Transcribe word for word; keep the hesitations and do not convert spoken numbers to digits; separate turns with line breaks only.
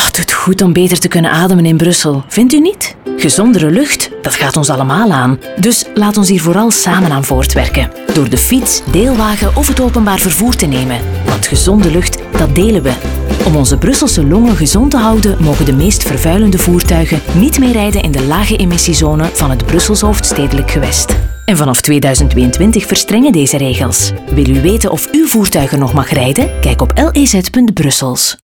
het doet goed om beter te kunnen ademen in Brussel, vindt u niet? Gezondere lucht, dat gaat ons allemaal aan. Dus laat ons hier vooral samen aan voortwerken. Door de fiets, deelwagen of het openbaar vervoer te nemen. Want gezonde lucht, dat delen we. Om onze Brusselse longen gezond te houden, mogen de meest vervuilende voertuigen niet meer rijden in de lage emissiezone van het Brussels hoofdstedelijk gewest. En vanaf tweeduizend tweeëntwintig verstrengen deze regels. Wil u weten of uw voertuig er nog mag rijden? Kijk op l e z punt brussels.